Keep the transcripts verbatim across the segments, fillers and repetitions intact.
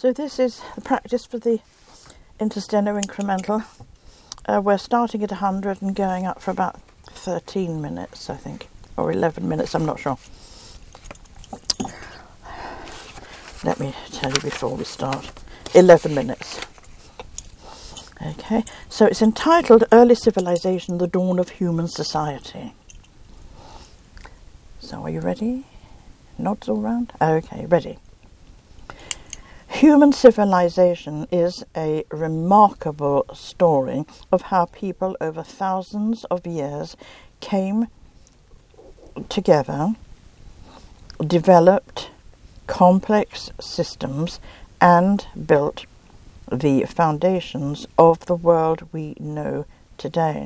So this is the practice for the intersteno incremental. Uh, we're starting at one hundred and going up for about thirteen minutes, I think, or eleven minutes, I'm not sure. Let me tell you before we start. eleven minutes. Okay, so it's entitled Early Civilization, the Dawn of Human Society. So are you ready? Nods all round? Okay, ready. Human civilization is a remarkable story of how people over thousands of years came together, developed complex systems, and built the foundations of the world we know today.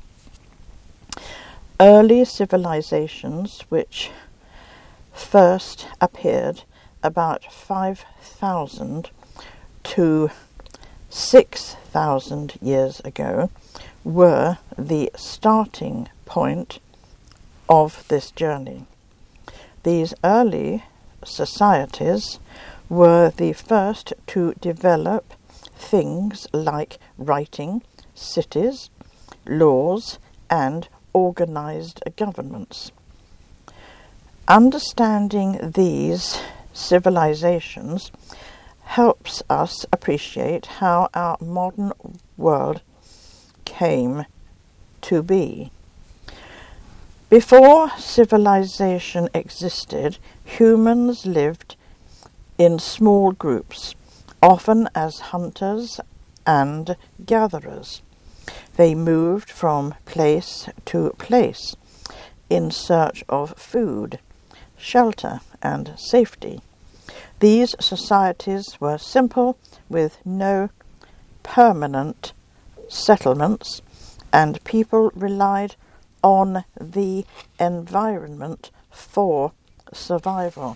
Early civilizations, which first appeared about five thousand to six thousand years ago, were the starting point of this journey. These early societies were the first to develop things like writing, cities, laws, and organized governments. Understanding these civilizations helps us appreciate how our modern world came to be. Before civilization existed, humans lived in small groups, often as hunters and gatherers. They moved from place to place in search of food, shelter, and safety. These societies were simple, with no permanent settlements, and people relied on the environment for survival.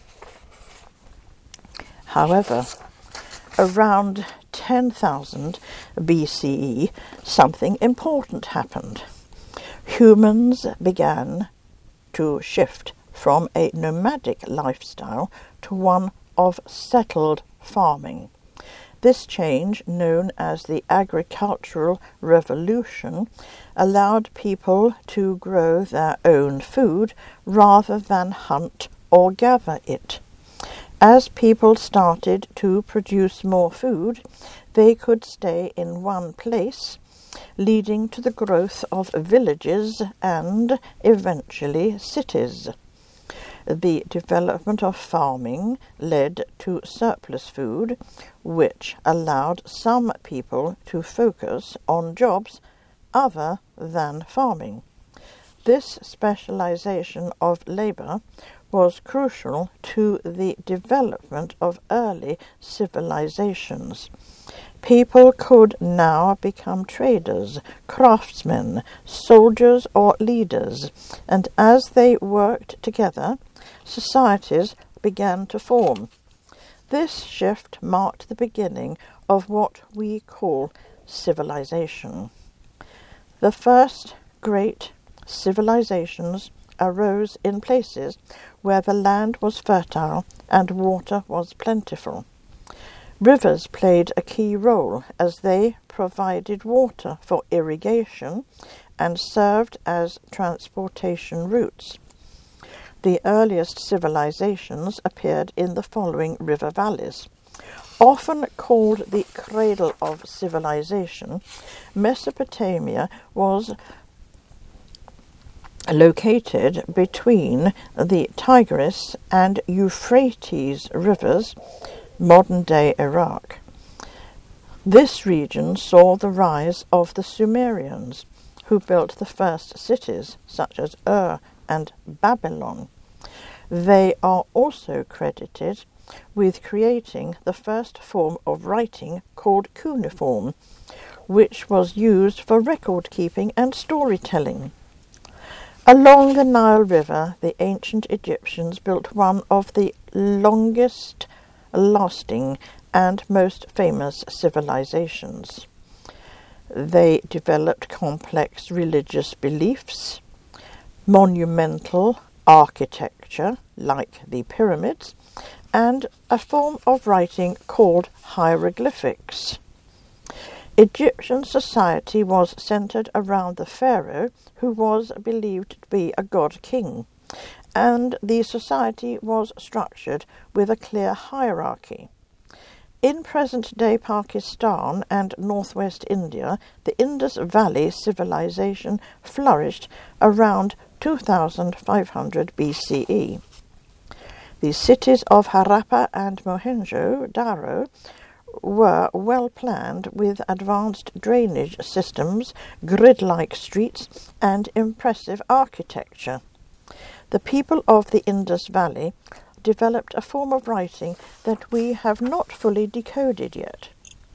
However, around ten thousand B C E, something important happened. Humans began to shift from a nomadic lifestyle to one of settled farming. This change, known as the Agricultural Revolution, allowed people to grow their own food rather than hunt or gather it. As people started to produce more food, they could stay in one place, leading to the growth of villages and eventually cities. The development of farming led to surplus food, which allowed some people to focus on jobs other than farming. This specialization of labor was crucial to the development of early civilizations. People could now become traders, craftsmen, soldiers, or leaders, and as they worked together, societies began to form. This shift marked the beginning of what we call civilization. The first great civilizations arose in places where the land was fertile and water was plentiful. Rivers played a key role as they provided water for irrigation and served as transportation routes. The earliest civilizations appeared in the following river valleys. Often called the cradle of civilization, Mesopotamia was located between the Tigris and Euphrates rivers, modern-day Iraq. This region saw the rise of the Sumerians, who built the first cities, such as Ur and Babylon. They are also credited with creating the first form of writing called cuneiform, which was used for record-keeping and storytelling. Along the Nile River, the ancient Egyptians built one of the longest lasting and most famous civilizations. They developed complex religious beliefs, monumental architecture like the pyramids, and a form of writing called hieroglyphics. Egyptian society was centered around the pharaoh, who was believed to be a god-king, and the society was structured with a clear hierarchy. In present-day Pakistan and northwest India, the Indus Valley civilization flourished around two thousand five hundred B C E. The cities of Harappa and Mohenjo-Daro were well planned with advanced drainage systems, grid-like streets, and impressive architecture. The people of the Indus Valley developed a form of writing that we have not fully decoded yet.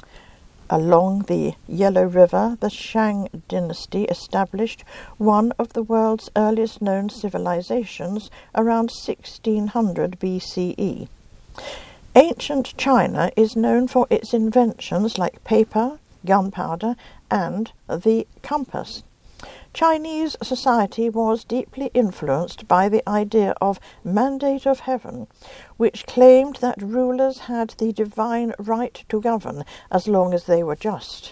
Along the Yellow River, the Shang dynasty established one of the world's earliest known civilizations around sixteen hundred B C E. Ancient China is known for its inventions like paper, gunpowder, and the compass. Chinese society was deeply influenced by the idea of mandate of heaven, which claimed that rulers had the divine right to govern as long as they were just.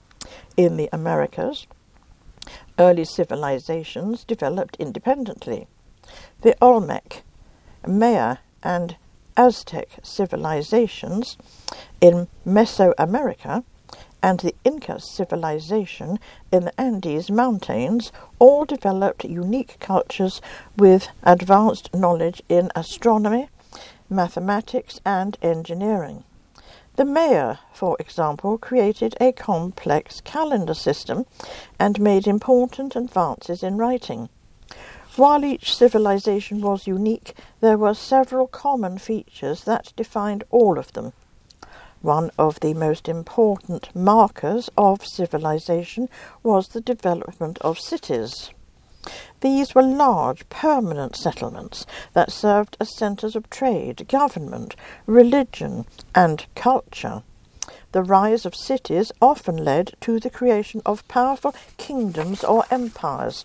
In the Americas, early civilizations developed independently. The Olmec, Maya, and Aztec civilizations in Mesoamerica and the Inca civilization in the Andes Mountains all developed unique cultures with advanced knowledge in astronomy, mathematics, and engineering. The Maya, for example, created a complex calendar system and made important advances in writing. While each civilization was unique, there were several common features that defined all of them. One of the most important markers of civilization was the development of cities. These were large, permanent settlements that served as centers of trade, government, religion, and culture. The rise of cities often led to the creation of powerful kingdoms or empires.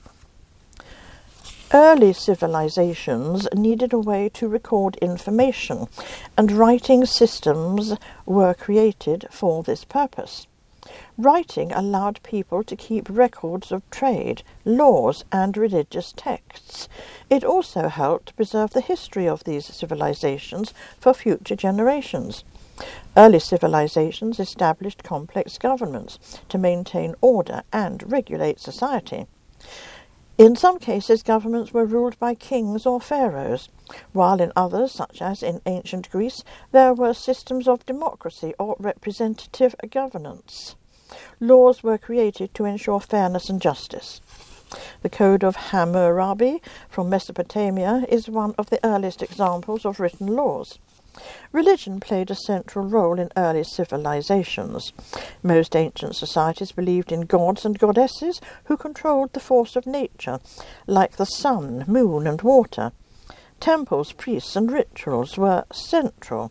Early civilizations needed a way to record information, and writing systems were created for this purpose. Writing allowed people to keep records of trade, laws, and religious texts. It also helped preserve the history of these civilizations for future generations. Early civilizations established complex governments to maintain order and regulate society. In some cases, governments were ruled by kings or pharaohs, while in others, such as in ancient Greece, there were systems of democracy or representative governance. Laws were created to ensure fairness and justice. The Code of Hammurabi from Mesopotamia is one of the earliest examples of written laws. Religion played a central role in early civilizations. Most ancient societies believed in gods and goddesses who controlled the force of nature, like the sun, moon, and water. Temples, priests, and rituals were central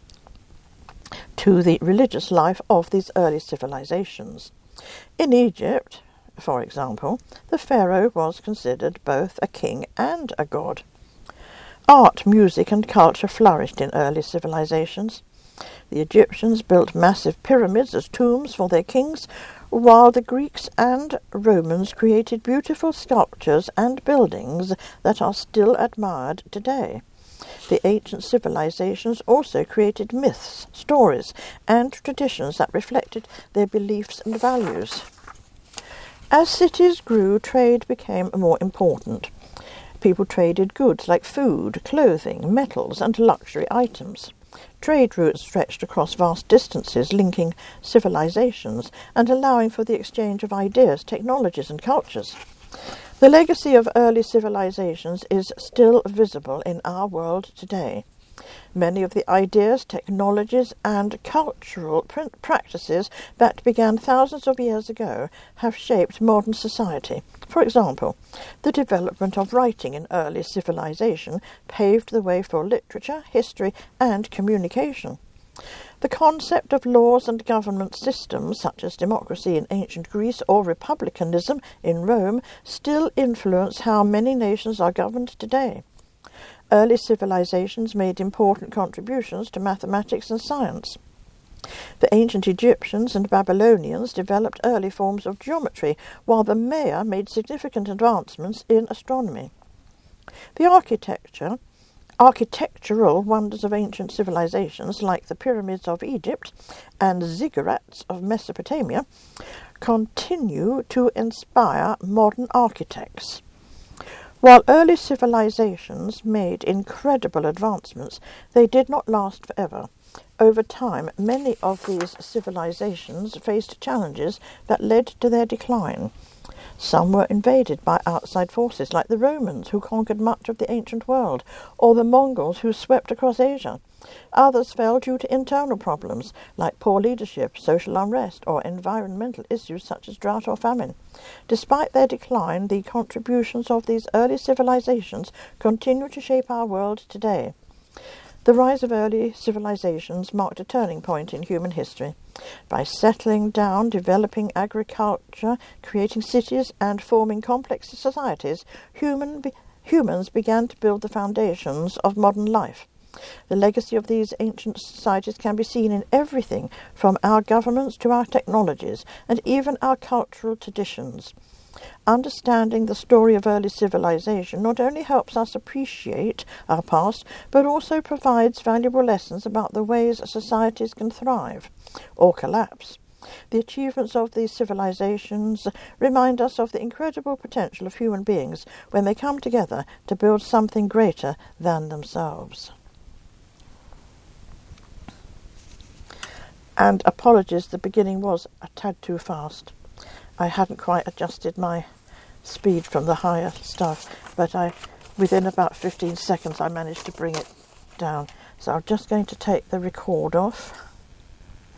to the religious life of these early civilizations. In Egypt, for example, the pharaoh was considered both a king and a god. Art, music, and culture flourished in early civilizations. The Egyptians built massive pyramids as tombs for their kings, while the Greeks and Romans created beautiful sculptures and buildings that are still admired today. The ancient civilizations also created myths, stories, and traditions that reflected their beliefs and values. As cities grew, trade became more important. People traded goods like food, clothing, metals, and luxury items. Trade routes stretched across vast distances, linking civilizations and allowing for the exchange of ideas, technologies, and cultures. The legacy of early civilizations is still visible in our world today. Many of the ideas, technologies, and cultural pr- practices that began thousands of years ago have shaped modern society. For example, the development of writing in early civilization paved the way for literature, history, and communication. The concept of laws and government systems, such as democracy in ancient Greece or republicanism in Rome, still influence how many nations are governed today. Early civilizations made important contributions to mathematics and science. The ancient Egyptians and Babylonians developed early forms of geometry, while the Maya made significant advancements in astronomy. The architecture, architectural wonders of ancient civilizations, like the pyramids of Egypt and ziggurats of Mesopotamia, continue to inspire modern architects. While early civilizations made incredible advancements, they did not last forever. Over time, many of these civilizations faced challenges that led to their decline. Some were invaded by outside forces, like the Romans, who conquered much of the ancient world, or the Mongols, who swept across Asia. Others fell due to internal problems, like poor leadership, social unrest, or environmental issues such as drought or famine. Despite their decline, the contributions of these early civilizations continue to shape our world today. The rise of early civilizations marked a turning point in human history. By settling down, developing agriculture, creating cities, and forming complex societies, human be- humans began to build the foundations of modern life. The legacy of these ancient societies can be seen in everything from our governments to our technologies, and even our cultural traditions. Understanding the story of early civilization not only helps us appreciate our past, but also provides valuable lessons about the ways societies can thrive or collapse. The achievements of these civilizations remind us of the incredible potential of human beings when they come together to build something greater than themselves. And apologies, the beginning was a tad too fast. I hadn't quite adjusted my speed from the higher stuff, but I, within about fifteen seconds I managed to bring it down. So I'm just going to take the record off.